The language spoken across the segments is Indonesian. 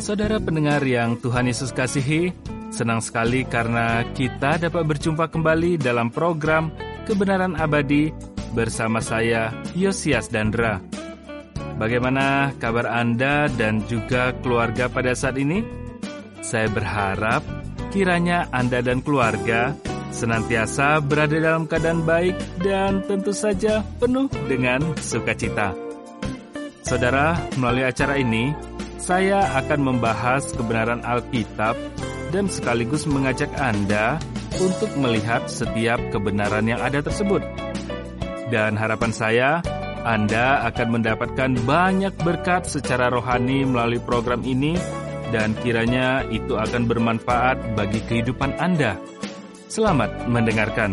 Saudara pendengar yang Tuhan Yesus kasihi, senang sekali karena kita dapat berjumpa kembali dalam program Kebenaran Abadi bersama saya, Yosias Dandra. Bagaimana kabar Anda dan juga keluarga pada saat ini? Saya berharap kiranya Anda dan keluarga senantiasa berada dalam keadaan baik dan tentu saja penuh dengan sukacita. Saudara, melalui acara ini, saya akan membahas kebenaran Alkitab dan sekaligus mengajak Anda untuk melihat setiap kebenaran yang ada tersebut. Dan harapan saya, Anda akan mendapatkan banyak berkat secara rohani melalui program ini dan kiranya itu akan bermanfaat bagi kehidupan Anda. Selamat mendengarkan.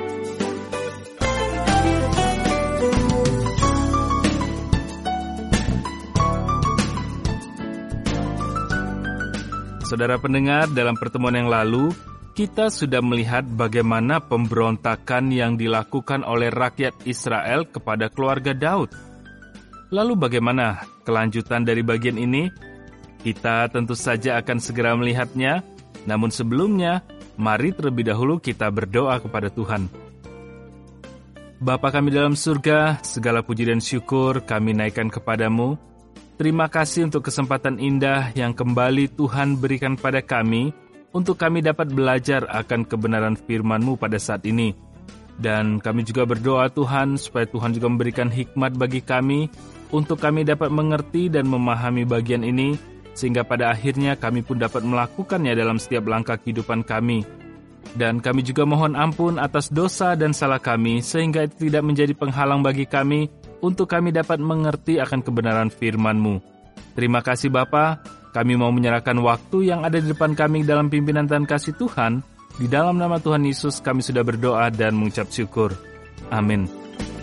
Saudara pendengar, dalam pertemuan yang lalu, kita sudah melihat bagaimana pemberontakan yang dilakukan oleh rakyat Israel kepada keluarga Daud. Lalu bagaimana kelanjutan dari bagian ini? Kita tentu saja akan segera melihatnya, namun sebelumnya, mari terlebih dahulu kita berdoa kepada Tuhan. Bapa kami dalam surga, segala puji dan syukur kami naikkan kepadamu. Terima kasih untuk kesempatan indah yang kembali Tuhan berikan pada kami, untuk kami dapat belajar akan kebenaran firman-Mu pada saat ini. Dan kami juga berdoa Tuhan, supaya Tuhan juga memberikan hikmat bagi kami, untuk kami dapat mengerti dan memahami bagian ini, sehingga pada akhirnya kami pun dapat melakukannya dalam setiap langkah kehidupan kami. Dan kami juga mohon ampun atas dosa dan salah kami, sehingga itu tidak menjadi penghalang bagi kami, untuk kami dapat mengerti akan kebenaran firman-Mu. Terima kasih Bapa, kami mau menyerahkan waktu yang ada di depan kami dalam pimpinan dan kasih Tuhan. Di dalam nama Tuhan Yesus kami sudah berdoa dan mengucap syukur. Amin.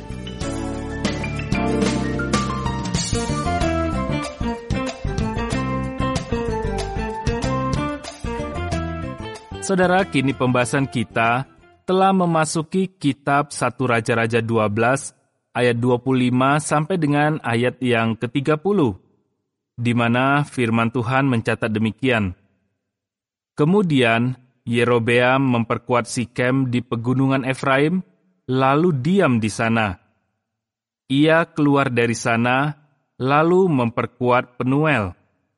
Saudara, kini pembahasan kita telah memasuki kitab 1 Raja-Raja 12, ayat 25 sampai dengan ayat yang ke-30, di mana firman Tuhan mencatat demikian. Kemudian Yerobeam memperkuat Sikem di pegunungan Efraim, lalu diam di sana. Ia keluar dari sana, lalu memperkuat Penuel.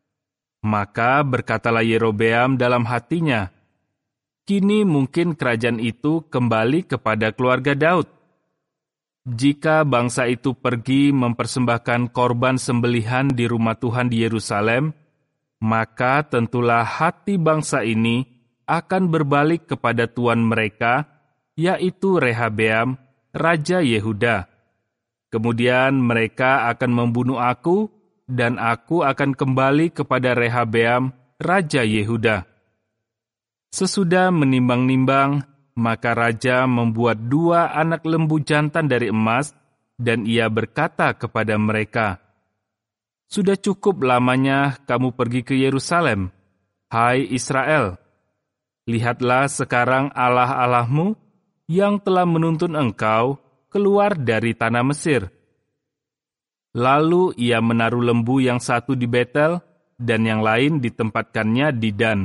Maka berkatalah Yerobeam dalam hatinya, kini mungkin kerajaan itu kembali kepada keluarga Daud. Jika bangsa itu pergi mempersembahkan korban sembelihan di rumah Tuhan di Yerusalem, maka tentulah hati bangsa ini akan berbalik kepada tuan mereka, yaitu Rehabeam, Raja Yehuda. Kemudian mereka akan membunuh aku, dan aku akan kembali kepada Rehabeam, Raja Yehuda. Sesudah menimbang-nimbang, maka raja membuat 2 anak lembu jantan dari emas, dan ia berkata kepada mereka, "Sudah cukup lamanya kamu pergi ke Yerusalem, hai Israel. Lihatlah sekarang Allah-Allahmu yang telah menuntun engkau keluar dari tanah Mesir." Lalu ia menaruh lembu yang satu di Betel, dan yang lain ditempatkannya di Dan.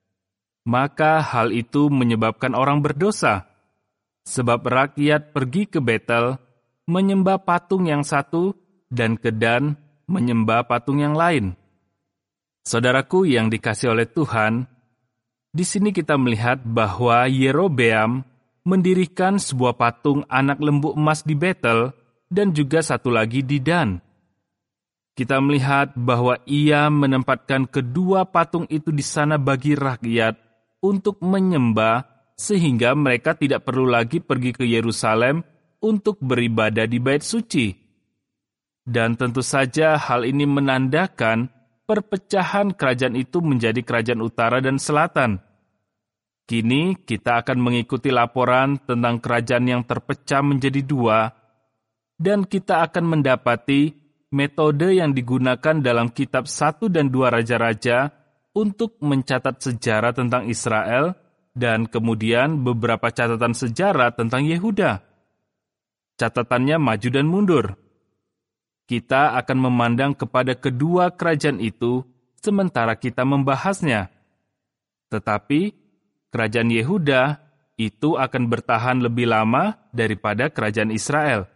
Maka hal itu menyebabkan orang berdosa, sebab rakyat pergi ke Betel, menyembah patung yang satu, dan ke Dan, menyembah patung yang lain. Saudaraku yang dikasihi oleh Tuhan, di sini kita melihat bahwa Yerobeam mendirikan sebuah patung anak lembu emas di Betel, dan juga satu lagi di Dan. Kita melihat bahwa ia menempatkan kedua patung itu di sana bagi rakyat, untuk menyembah, sehingga mereka tidak perlu lagi pergi ke Yerusalem untuk beribadah di bait suci. Dan tentu saja hal ini menandakan perpecahan kerajaan itu menjadi kerajaan utara dan selatan. Kini kita akan mengikuti laporan tentang kerajaan yang terpecah menjadi 2, dan kita akan mendapati metode yang digunakan dalam kitab 1 dan 2 Raja-Raja untuk mencatat sejarah tentang Israel, dan kemudian beberapa catatan sejarah tentang Yehuda. Catatannya maju dan mundur. Kita akan memandang kepada kedua kerajaan itu sementara kita membahasnya. Tetapi kerajaan Yehuda itu akan bertahan lebih lama daripada kerajaan Israel.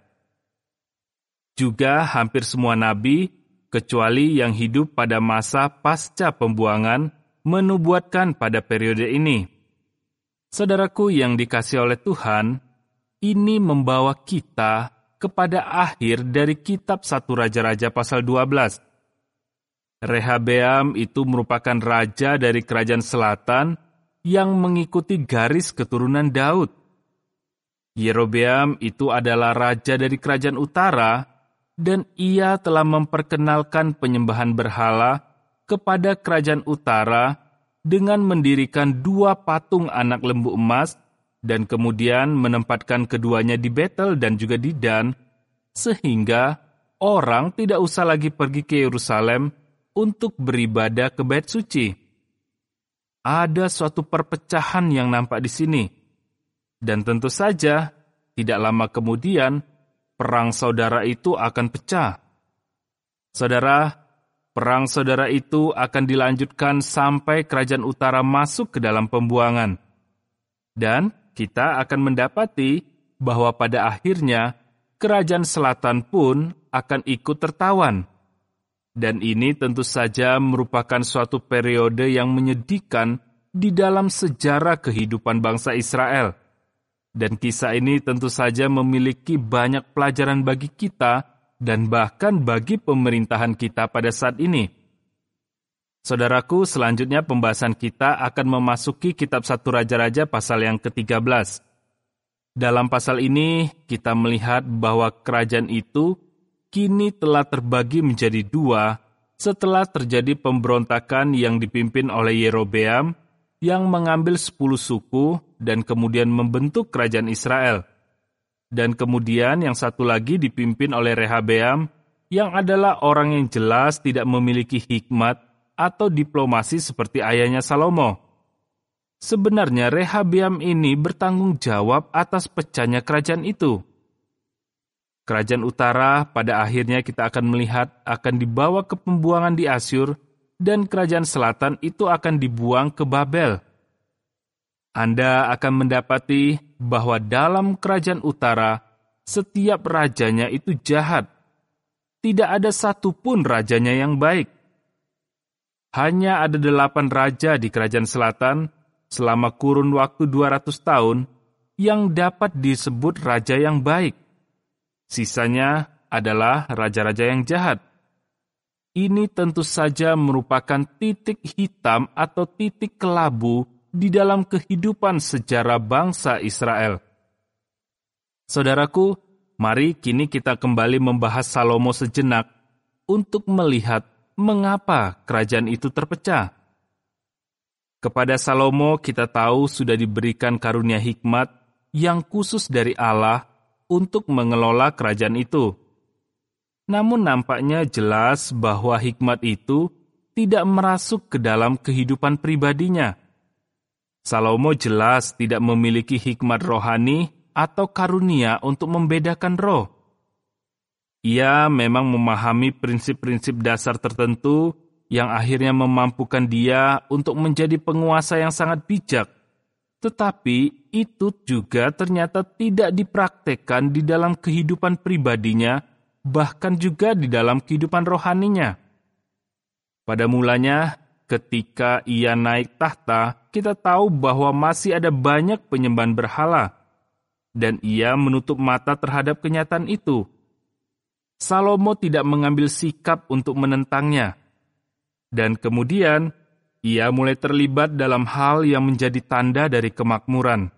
Juga hampir semua nabi, kecuali yang hidup pada masa pasca pembuangan, menubuatkan pada periode ini. Saudaraku yang dikasihi oleh Tuhan, ini membawa kita kepada akhir dari kitab 1 Raja-Raja pasal 12. Rehabeam itu merupakan raja dari kerajaan selatan yang mengikuti garis keturunan Daud. Yerobeam itu adalah raja dari kerajaan utara, dan ia telah memperkenalkan penyembahan berhala kepada kerajaan utara dengan mendirikan 2 patung anak lembu emas dan kemudian menempatkan keduanya di Betel dan juga di Dan, sehingga orang tidak usah lagi pergi ke Yerusalem untuk beribadah ke Bait Suci. Ada suatu perpecahan yang nampak di sini. Dan tentu saja, tidak lama kemudian, perang saudara itu akan pecah. Saudara, perang saudara itu akan dilanjutkan sampai kerajaan utara masuk ke dalam pembuangan. Dan kita akan mendapati bahwa pada akhirnya, kerajaan selatan pun akan ikut tertawan. Dan ini tentu saja merupakan suatu periode yang menyedihkan di dalam sejarah kehidupan bangsa Israel. Dan kisah ini tentu saja memiliki banyak pelajaran bagi kita dan bahkan bagi pemerintahan kita pada saat ini. Saudaraku, selanjutnya pembahasan kita akan memasuki kitab 1 Raja-Raja pasal yang ke-13. Dalam pasal ini, kita melihat bahwa kerajaan itu kini telah terbagi menjadi 2 setelah terjadi pemberontakan yang dipimpin oleh Yerobeam yang mengambil 10 suku dan kemudian membentuk kerajaan Israel. Dan kemudian yang satu lagi dipimpin oleh Rehabeam yang adalah orang yang jelas tidak memiliki hikmat atau diplomasi seperti ayahnya Salomo. Sebenarnya Rehabeam ini bertanggung jawab atas pecahnya kerajaan itu. Kerajaan utara pada akhirnya kita akan melihat akan dibawa ke pembuangan di Asyur dan kerajaan selatan itu akan dibuang ke Babel. Anda akan mendapati bahwa dalam kerajaan utara setiap rajanya itu jahat. Tidak ada satupun rajanya yang baik. Hanya ada 8 raja di kerajaan selatan selama kurun waktu 200 tahun yang dapat disebut raja yang baik. Sisanya adalah raja-raja yang jahat. Ini tentu saja merupakan titik hitam atau titik kelabu di dalam kehidupan sejarah bangsa Israel. Saudaraku, mari kini kita kembali membahas Salomo sejenak untuk melihat mengapa kerajaan itu terpecah. Kepada Salomo kita tahu sudah diberikan karunia hikmat yang khusus dari Allah untuk mengelola kerajaan itu. Namun nampaknya jelas bahwa hikmat itu tidak merasuk ke dalam kehidupan pribadinya. Salomo jelas tidak memiliki hikmat rohani atau karunia untuk membedakan roh. Ia memang memahami prinsip-prinsip dasar tertentu yang akhirnya memampukan dia untuk menjadi penguasa yang sangat bijak. Tetapi itu juga ternyata tidak dipraktekkan di dalam kehidupan pribadinya, bahkan juga di dalam kehidupan rohaninya. Pada mulanya, ketika ia naik tahta, kita tahu bahwa masih ada banyak penyembahan berhala, dan ia menutup mata terhadap kenyataan itu. Salomo tidak mengambil sikap untuk menentangnya. Dan kemudian, ia mulai terlibat dalam hal yang menjadi tanda dari kemakmuran.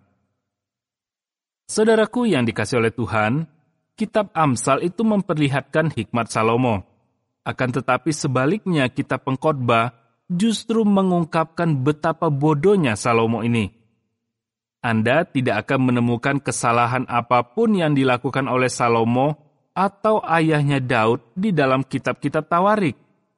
Saudaraku yang dikasihi oleh Tuhan, kitab Amsal itu memperlihatkan hikmat Salomo. Akan tetapi sebaliknya kitab Pengkhotbah justru mengungkapkan betapa bodohnya Salomo ini. Anda tidak akan menemukan kesalahan apapun yang dilakukan oleh Salomo atau ayahnya Daud di dalam kitab-kitab Tawarik.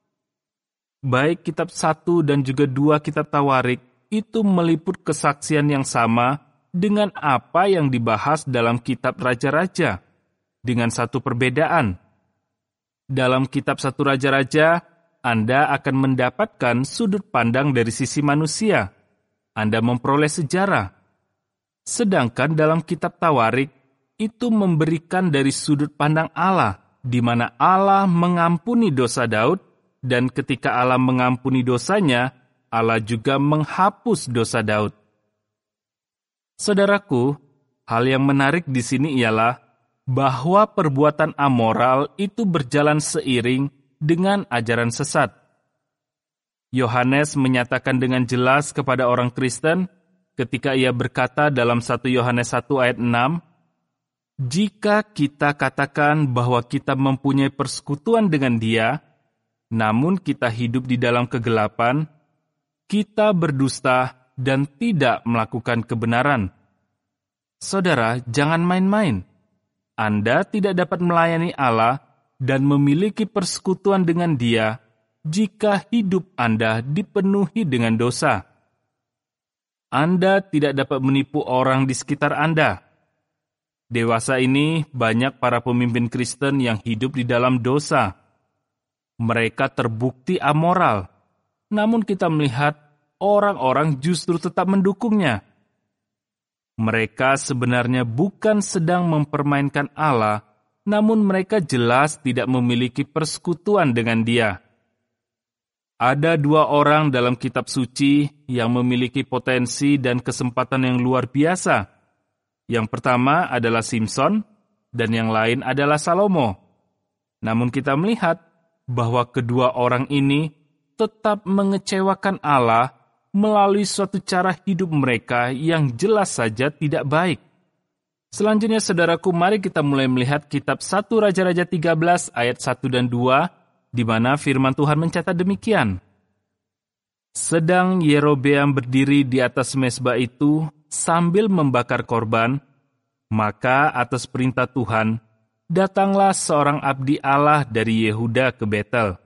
Baik kitab 1 dan juga 2 kitab Tawarik itu meliput kesaksian yang sama dengan apa yang dibahas dalam kitab Raja-Raja, dengan satu perbedaan. Dalam kitab 1 Raja-Raja, Anda akan mendapatkan sudut pandang dari sisi manusia. Anda memperoleh sejarah. Sedangkan dalam kitab Tawarik, itu memberikan dari sudut pandang Allah, di mana Allah mengampuni dosa Daud, dan ketika Allah mengampuni dosanya, Allah juga menghapus dosa Daud. Saudaraku, hal yang menarik di sini ialah bahwa perbuatan amoral itu berjalan seiring dengan ajaran sesat. Yohanes menyatakan dengan jelas kepada orang Kristen ketika ia berkata dalam 1 Yohanes 1 ayat 6, "Jika kita katakan bahwa kita mempunyai persekutuan dengan Dia, namun kita hidup di dalam kegelapan, kita berdusta dan tidak melakukan kebenaran." Saudara, jangan main-main. Anda tidak dapat melayani Allah dan memiliki persekutuan dengan Dia jika hidup Anda dipenuhi dengan dosa. Anda tidak dapat menipu orang di sekitar Anda. Dewasa ini banyak para pemimpin Kristen yang hidup di dalam dosa. Mereka terbukti amoral, namun kita melihat orang-orang justru tetap mendukungnya. Mereka sebenarnya bukan sedang mempermainkan Allah, namun mereka jelas tidak memiliki persekutuan dengan Dia. Ada dua orang dalam kitab suci yang memiliki potensi dan kesempatan yang luar biasa. Yang pertama adalah Simson, dan yang lain adalah Salomo. Namun kita melihat bahwa kedua orang ini tetap mengecewakan Allah melalui suatu cara hidup mereka yang jelas saja tidak baik. Selanjutnya, saudaraku, mari kita mulai melihat kitab 1 Raja-Raja 13 ayat 1 dan 2, di mana firman Tuhan mencatat demikian. Sedang Yerobeam berdiri di atas mezbah itu sambil membakar korban, maka atas perintah Tuhan, datanglah seorang abdi Allah dari Yehuda ke Betel.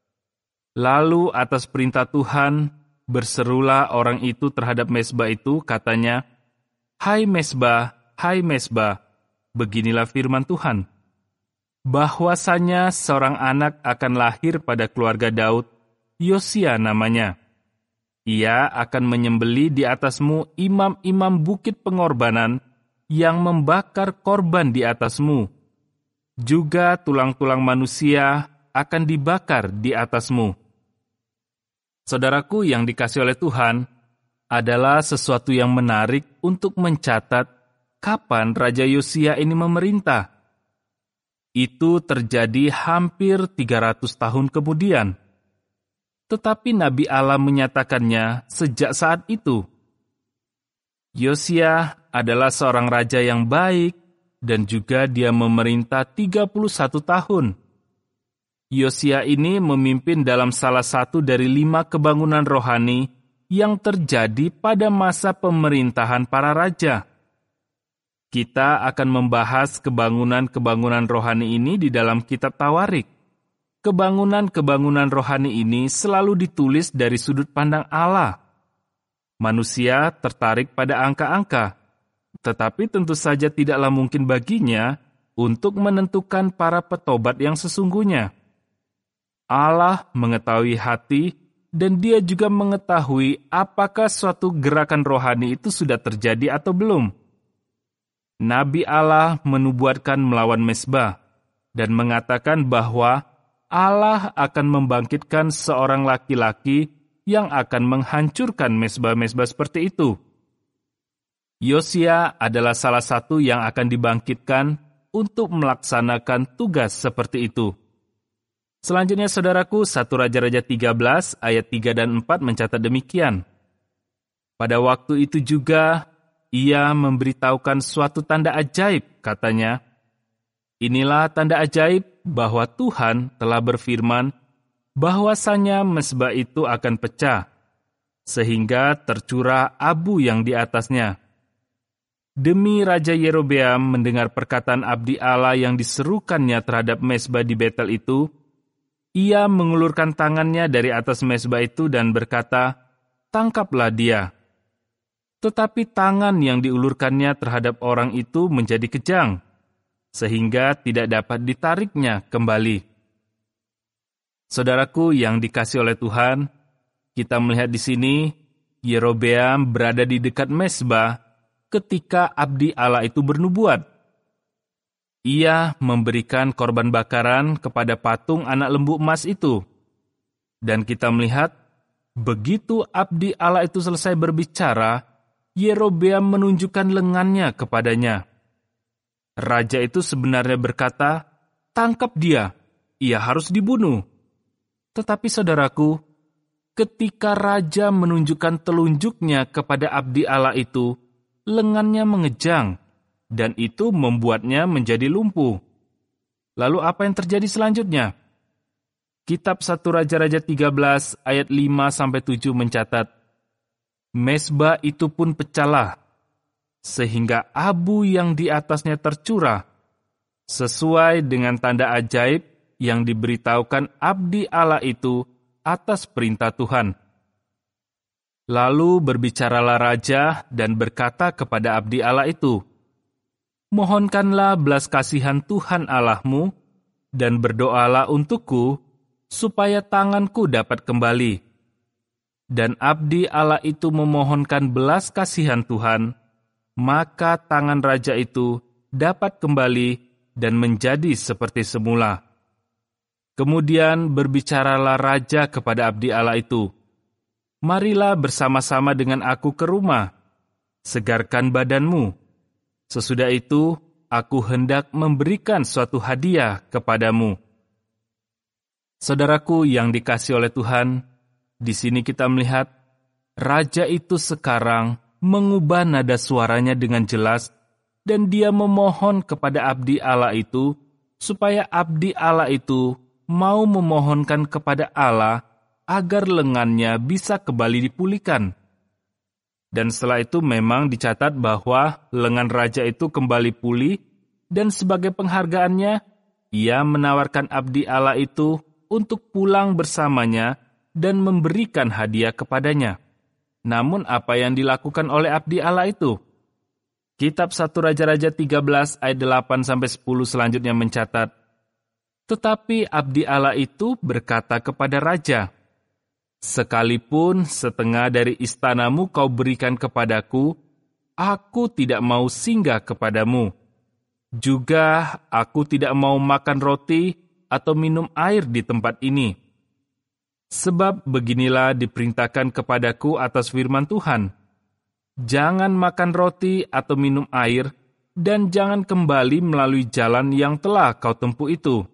Lalu atas perintah Tuhan, berserulah orang itu terhadap mezbah itu, katanya, hai mezbah, beginilah firman Tuhan. Bahwasanya seorang anak akan lahir pada keluarga Daud, Yosia namanya. Ia akan menyembeli di atasmu imam-imam bukit pengorbanan yang membakar korban di atasmu. Juga tulang-tulang manusia akan dibakar di atasmu. Saudaraku yang dikasihi oleh Tuhan, adalah sesuatu yang menarik untuk mencatat kapan Raja Yosia ini memerintah. Itu terjadi hampir 300 tahun kemudian. Tetapi Nabi Allah menyatakannya sejak saat itu. Yosia adalah seorang raja yang baik dan juga dia memerintah 31 tahun. Yosia ini memimpin dalam salah satu dari 5 kebangunan rohani yang terjadi pada masa pemerintahan para raja. Kita akan membahas kebangunan-kebangunan rohani ini di dalam kitab Tawarik. Kebangunan-kebangunan rohani ini selalu ditulis dari sudut pandang Allah. Manusia tertarik pada angka-angka, tetapi tentu saja tidaklah mungkin baginya untuk menentukan para petobat yang sesungguhnya. Allah mengetahui hati, dan Dia juga mengetahui apakah suatu gerakan rohani itu sudah terjadi atau belum. Nabi Allah menubuatkan melawan mezbah dan mengatakan bahwa Allah akan membangkitkan seorang laki-laki yang akan menghancurkan mezbah-mezbah seperti itu. Yosia adalah salah satu yang akan dibangkitkan untuk melaksanakan tugas seperti itu. Selanjutnya, saudaraku, 1 Raja-Raja 13 ayat 3 dan 4 mencatat demikian. Pada waktu itu juga, ia memberitahukan suatu tanda ajaib, katanya, inilah tanda ajaib bahwa Tuhan telah berfirman, bahwasanya mezbah itu akan pecah, sehingga tercurah abu yang di atasnya. Demi Raja Yerobeam mendengar perkataan abdi Allah yang diserukannya terhadap mezbah di Betel itu, ia mengulurkan tangannya dari atas mezbah itu dan berkata, tangkaplah dia. Tetapi tangan yang diulurkannya terhadap orang itu menjadi kejang, sehingga tidak dapat ditariknya kembali. Saudaraku yang dikasihi oleh Tuhan, kita melihat di sini Yerobeam berada di dekat mezbah ketika abdi Allah itu bernubuat. Ia memberikan korban bakaran kepada patung anak lembu emas itu. Dan kita melihat, begitu abdi Allah itu selesai berbicara, Yerobeam menunjukkan lengannya kepadanya. Raja itu sebenarnya berkata, "Tangkap dia, ia harus dibunuh." Tetapi saudaraku, ketika raja menunjukkan telunjuknya kepada abdi Allah itu, lengannya mengejang, dan itu membuatnya menjadi lumpuh. Lalu apa yang terjadi selanjutnya? Kitab 1 Raja-Raja 13 ayat 5-7 mencatat, mezbah itu pun pecahlah, sehingga abu yang di atasnya tercurah, sesuai dengan tanda ajaib yang diberitahukan abdi Allah itu atas perintah Tuhan. Lalu berbicaralah raja dan berkata kepada abdi Allah itu, "Mohonkanlah belas kasihan Tuhan Allahmu, dan berdoalah untukku, supaya tanganku dapat kembali." Dan abdi Allah itu memohonkan belas kasihan Tuhan, maka tangan raja itu dapat kembali dan menjadi seperti semula. Kemudian berbicaralah raja kepada abdi Allah itu, "Marilah bersama-sama dengan aku ke rumah, segarkan badanmu. Sesudah itu, aku hendak memberikan suatu hadiah kepadamu." Saudaraku yang dikasihi oleh Tuhan, di sini kita melihat, raja itu sekarang mengubah nada suaranya dengan jelas, dan dia memohon kepada abdi Allah itu, supaya abdi Allah itu mau memohonkan kepada Allah agar lengannya bisa kembali dipulihkan. Dan setelah itu memang dicatat bahwa lengan raja itu kembali pulih, dan sebagai penghargaannya, ia menawarkan abdi Allah itu untuk pulang bersamanya dan memberikan hadiah kepadanya. Namun apa yang dilakukan oleh abdi Allah itu? Kitab 1 Raja-Raja 13 ayat 8-10 selanjutnya mencatat, tetapi abdi Allah itu berkata kepada raja, "Sekalipun setengah dari istanamu kau berikan kepadaku, aku tidak mau singgah kepadamu. Juga aku tidak mau makan roti atau minum air di tempat ini. Sebab beginilah diperintahkan kepadaku atas firman Tuhan, jangan makan roti atau minum air, dan jangan kembali melalui jalan yang telah kau tempuh itu."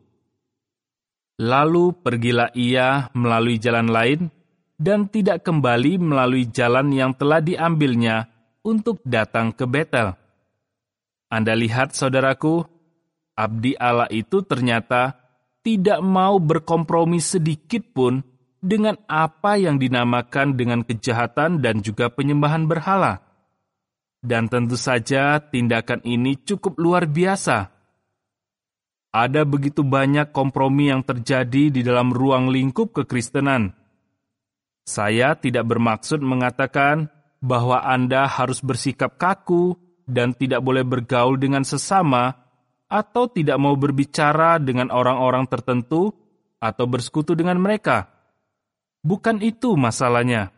Lalu pergilah ia melalui jalan lain, dan tidak kembali melalui jalan yang telah diambilnya untuk datang ke Betel. Anda lihat, saudaraku, abdi Allah itu ternyata tidak mau berkompromi sedikit pun dengan apa yang dinamakan dengan kejahatan dan juga penyembahan berhala. Dan tentu saja tindakan ini cukup luar biasa. Ada begitu banyak kompromi yang terjadi di dalam ruang lingkup kekristenan. Saya tidak bermaksud mengatakan bahwa Anda harus bersikap kaku dan tidak boleh bergaul dengan sesama, atau tidak mau berbicara dengan orang-orang tertentu, atau bersekutu dengan mereka. Bukan itu masalahnya.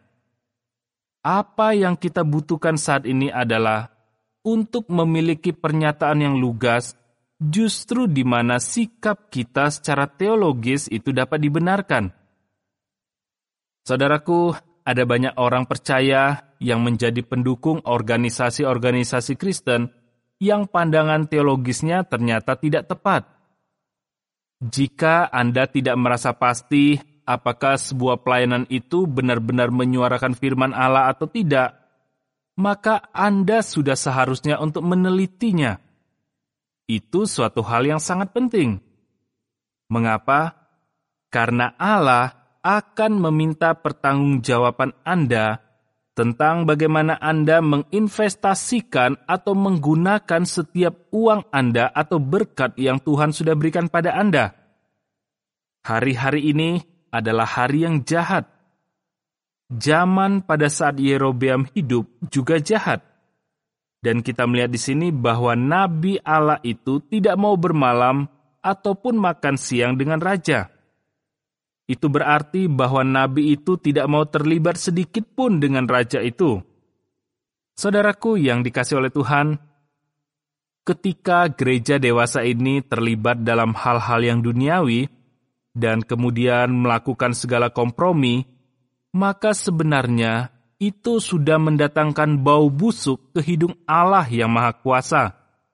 Apa yang kita butuhkan saat ini adalah untuk memiliki pernyataan yang lugas, justru di mana sikap kita secara teologis itu dapat dibenarkan. Saudaraku, ada banyak orang percaya yang menjadi pendukung organisasi-organisasi Kristen yang pandangan teologisnya ternyata tidak tepat. Jika Anda tidak merasa pasti apakah sebuah pelayanan itu benar-benar menyuarakan firman Allah atau tidak, maka Anda sudah seharusnya untuk menelitinya. Itu suatu hal yang sangat penting. Mengapa? Karena Allah akan meminta pertanggungjawaban Anda tentang bagaimana Anda menginvestasikan atau menggunakan setiap uang Anda atau berkat yang Tuhan sudah berikan pada Anda. Hari-hari ini adalah hari yang jahat. Zaman pada saat Yerobeam hidup juga jahat. Dan kita melihat di sini bahwa Nabi Allah itu tidak mau bermalam ataupun makan siang dengan raja. itu berarti bahwa nabi itu tidak mau terlibat sedikit pun dengan raja itu. Saudaraku yang dikasihi oleh Tuhan, ketika gereja dewasa ini terlibat dalam hal-hal yang duniawi dan kemudian melakukan segala kompromi, maka sebenarnya itu sudah mendatangkan bau busuk ke hidung Allah yang Maha Kuasa.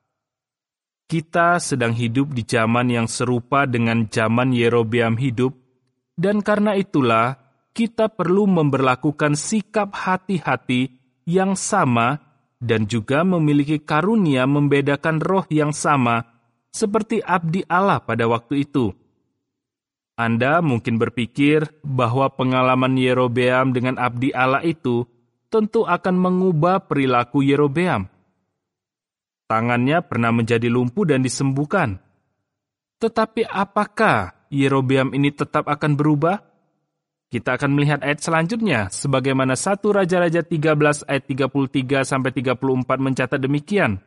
Kita sedang hidup di zaman yang serupa dengan zaman Yerobeam hidup, dan karena itulah kita perlu memberlakukan sikap hati-hati yang sama dan juga memiliki karunia membedakan roh yang sama seperti abdi Allah pada waktu itu. Anda mungkin berpikir bahwa pengalaman Yerobeam dengan abdi Allah itu tentu akan mengubah perilaku Yerobeam. Tangannya pernah menjadi lumpuh dan disembuhkan. Tetapi apakah Yerobeam ini tetap akan berubah? Kita akan melihat ayat selanjutnya, sebagaimana 1 Raja-Raja 13 ayat 33-34 mencatat demikian.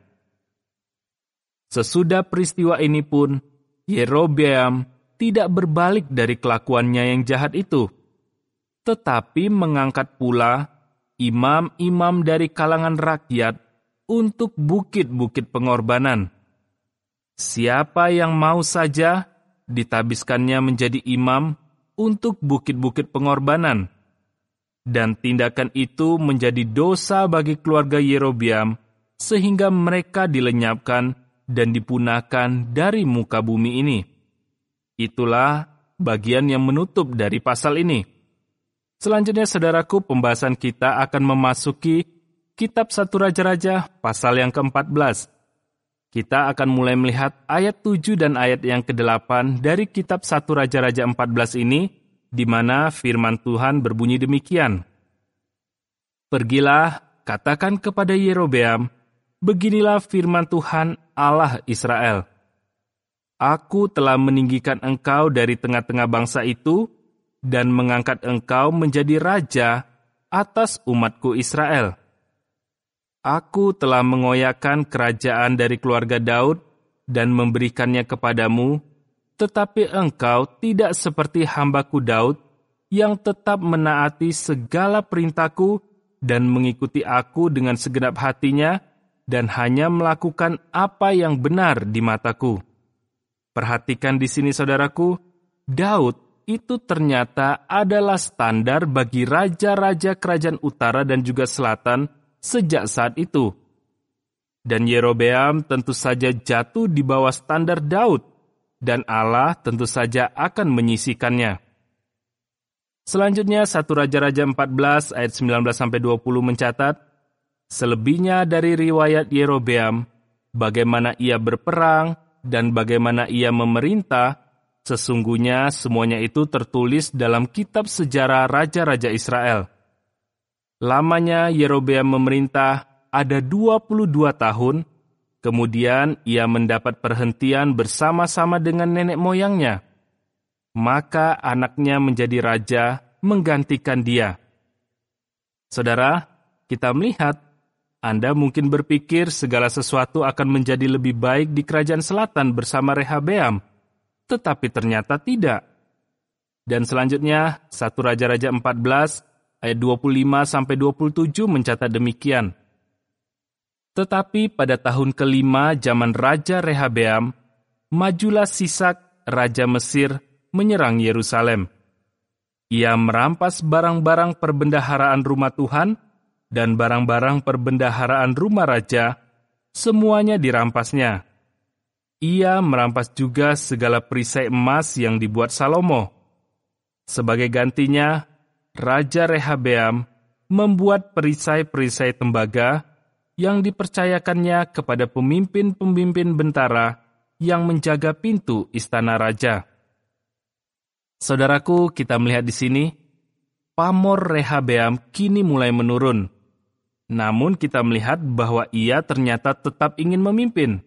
Sesudah peristiwa ini pun, Yerobeam tidak berbalik dari kelakuannya yang jahat itu, tetapi mengangkat pula imam-imam dari kalangan rakyat untuk bukit-bukit pengorbanan. Siapa yang mau saja ditabiskannya menjadi imam untuk bukit-bukit pengorbanan. Dan tindakan itu menjadi dosa bagi keluarga Yerobeam, sehingga mereka dilenyapkan dan dipunahkan dari muka bumi ini. Itulah bagian yang menutup dari pasal ini. Selanjutnya, saudaraku, pembahasan kita akan memasuki Kitab 1 Raja-Raja, pasal yang ke-14. Kita akan mulai melihat ayat 7 dan ayat yang ke-8 dari kitab 1 Raja-Raja 14 ini, di mana firman Tuhan berbunyi demikian. Pergilah, katakan kepada Yerobeam, beginilah firman Tuhan Allah Israel. Aku telah meninggikan engkau dari tengah-tengah bangsa itu, dan mengangkat engkau menjadi raja atas umatku Israel. Aku telah mengoyakkan kerajaan dari keluarga Daud dan memberikannya kepadamu, tetapi engkau tidak seperti hambaku Daud yang tetap menaati segala perintahku dan mengikuti aku dengan segenap hatinya dan hanya melakukan apa yang benar di mataku. Perhatikan di sini, saudaraku, Daud itu ternyata adalah standar bagi raja-raja kerajaan utara dan juga selatan sejak saat itu. Dan Yerobeam tentu saja jatuh di bawah standar Daud, dan Allah tentu saja akan menyisihkannya. Selanjutnya 1 Raja-Raja 14 ayat 19-20 mencatat, selebihnya dari riwayat Yerobeam, bagaimana ia berperang dan bagaimana ia memerintah, sesungguhnya semuanya itu tertulis dalam kitab sejarah Raja-Raja Israel. Lamanya Yerobeam memerintah ada 22 tahun, kemudian ia mendapat perhentian bersama-sama dengan nenek moyangnya. Maka anaknya menjadi raja menggantikan dia. Saudara, kita melihat, Anda mungkin berpikir segala sesuatu akan menjadi lebih baik di kerajaan selatan bersama Rehabeam, tetapi ternyata tidak. Dan selanjutnya, 1 Raja-Raja 14, ayat 25-27 mencatat demikian. Tetapi pada tahun kelima zaman Raja Rehabeam, majulah Sisak, Raja Mesir, menyerang Yerusalem. Ia merampas barang-barang perbendaharaan rumah Tuhan dan barang-barang perbendaharaan rumah raja, semuanya dirampasnya. Ia merampas juga segala perisai emas yang dibuat Salomo. Sebagai gantinya, Raja Rehabeam membuat perisai-perisai tembaga yang dipercayakannya kepada pemimpin-pemimpin bentara yang menjaga pintu istana raja. Saudaraku, kita melihat di sini, pamor Rehabeam kini mulai menurun. Namun kita melihat bahwa ia ternyata tetap ingin memimpin.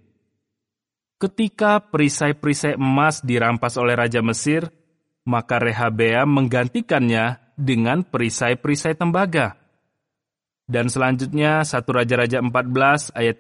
Ketika perisai-perisai emas dirampas oleh Raja Mesir, maka Rehabeam menggantikannya dengan perisai-perisai tembaga. Dan selanjutnya 1 Raja-Raja 14 ayat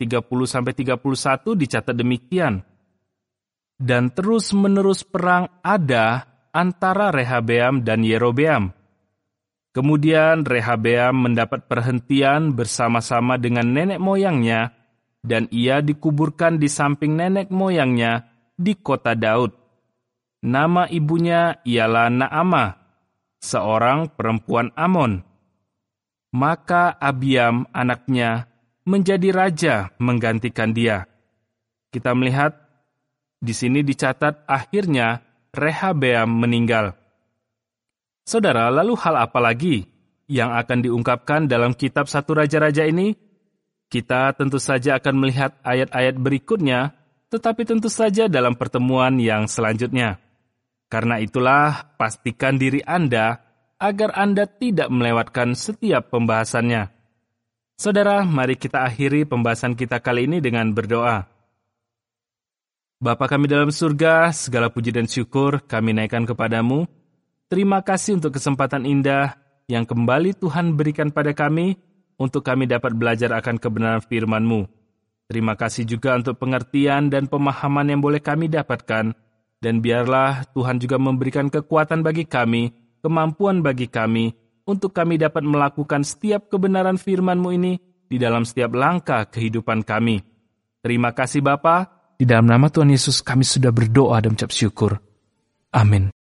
30-31 dicatat demikian. Dan terus-menerus perang ada antara Rehabeam dan Yerobeam. Kemudian Rehabeam mendapat perhentian bersama-sama dengan nenek moyangnya, dan ia dikuburkan di samping nenek moyangnya di kota Daud. Nama ibunya ialah Naamah, seorang perempuan Amon. Maka Abiam anaknya menjadi raja menggantikan dia. Kita melihat di sini dicatat akhirnya Rehabeam meninggal. Saudara, lalu hal apa lagi yang akan diungkapkan dalam kitab 1 Raja-Raja ini? Kita tentu saja akan melihat ayat-ayat berikutnya, tetapi tentu saja dalam pertemuan yang selanjutnya. Karena itulah, pastikan diri Anda agar Anda tidak melewatkan setiap pembahasannya. Saudara, mari kita akhiri pembahasan kita kali ini dengan berdoa. Bapa kami dalam surga, segala puji dan syukur kami naikkan kepadamu. Terima kasih untuk kesempatan indah yang kembali Tuhan berikan pada kami untuk kami dapat belajar akan kebenaran firman-Mu. Terima kasih juga untuk pengertian dan pemahaman yang boleh kami dapatkan. Dan biarlah Tuhan juga memberikan kekuatan bagi kami, kemampuan bagi kami, untuk kami dapat melakukan setiap kebenaran firman-Mu ini di dalam setiap langkah kehidupan kami. Terima kasih Bapa, di dalam nama Tuhan Yesus kami sudah berdoa dan mengucap syukur. Amin.